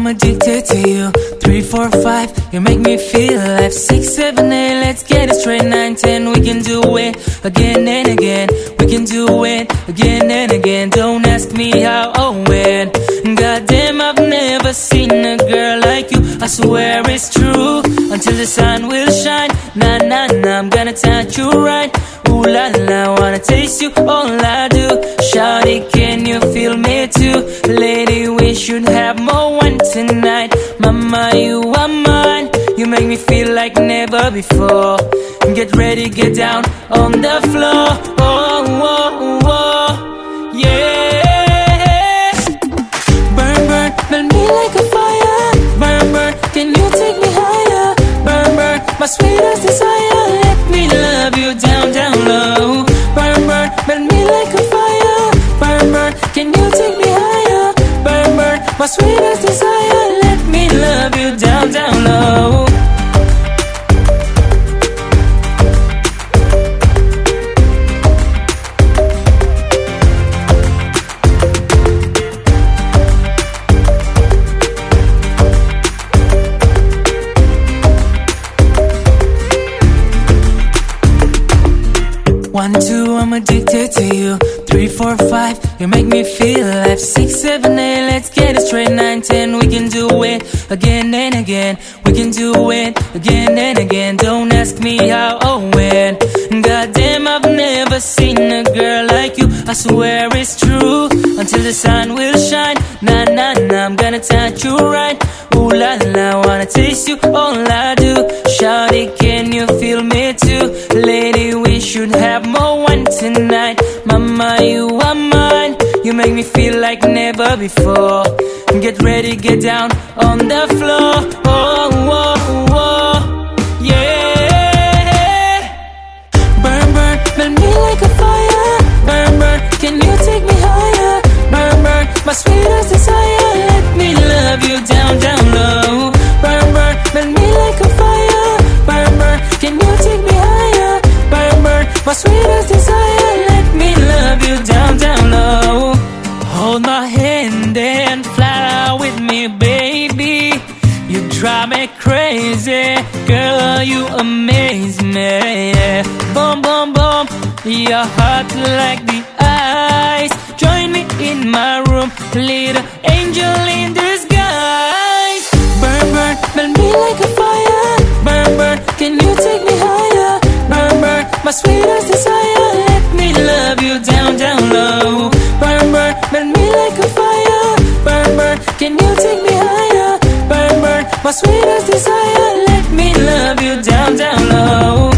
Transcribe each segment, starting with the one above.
I'm addicted to you. 3, 4, 5, you make me feel alive. 6, 7, 8, let's get it straight. 9, 10, we can do it again and again. We can do it again and again. Don't ask me how or when. Goddamn, I've never seen a girl like you. I swear it's true, until the sun will shine. Nah, nah, nah, I'm gonna touch you right. Ooh la la, wanna taste you, all I do. Shawty, can you feel me too? Lady, we should have more wine tonight. Mama, you are mine. You make me feel like never before. Get ready, get down on the floor. Oh, oh, oh, yeah. Burn, burn, melt me like a fire. Burn, burn, can you take me higher? Burn, burn, my sweetest desire. Let me love you down, down low. Burn, burn, melt me like a fire. Burn, burn, can you take me higher? Burn, burn, my sweetest desire. Let me love you down, down low. One, two, I'm addicted to you. 3, 4, 5, you make me feel alive. 6, 7, 8, let's get it straight. 9, 10, we can do it again and again. We can do it again and again. Don't ask me how or when. Goddamn, I've never seen a girl like you. I swear it's true, until the sun will shine. Nah, nah, nah, I'm gonna touch you right. Ooh la la, wanna taste you, all I do. Shawty, can you feel me too? Lady, we should have more wine tonight. Mama, you are mine. You make me feel like never before. Get ready, get down on the floor. Oh, oh, oh, yeah. Burn, burn, melt me like a fire. Burn, burn, can you take me higher? Burn, burn, my sweetest desire. Let me love you down, down low. Burn, burn, melt me like a fire. Burn, burn, can you take me higher? Burn, burn, my sweetest desire. Let me love you down, down low. Hold my hand and fly with me, baby. You drive me crazy, girl, you amaze me. Boom, boom, boom, your heart like the ice. Join me in my room, little angel in disguise. Burn, burn, melt me like a fire. Burn, burn, can you take me higher? Burn, burn, my sweetest desire. Let me love you down, down low. Burn, burn, melt me like a fire. Burn, burn, can you take me higher? Burn, burn, my sweetest desire. Let me love you down, down low.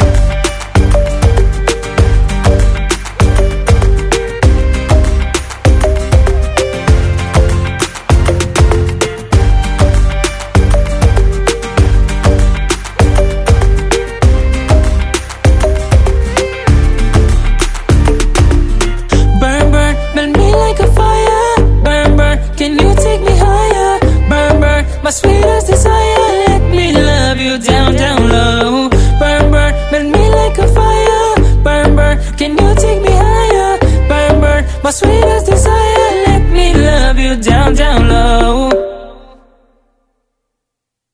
My sweetest desire, let me love you down, down low. Burn, burn, melt me like a fire. Burn, burn, can you take me higher? Burn, burn, my sweetest desire, let me love you down, down low.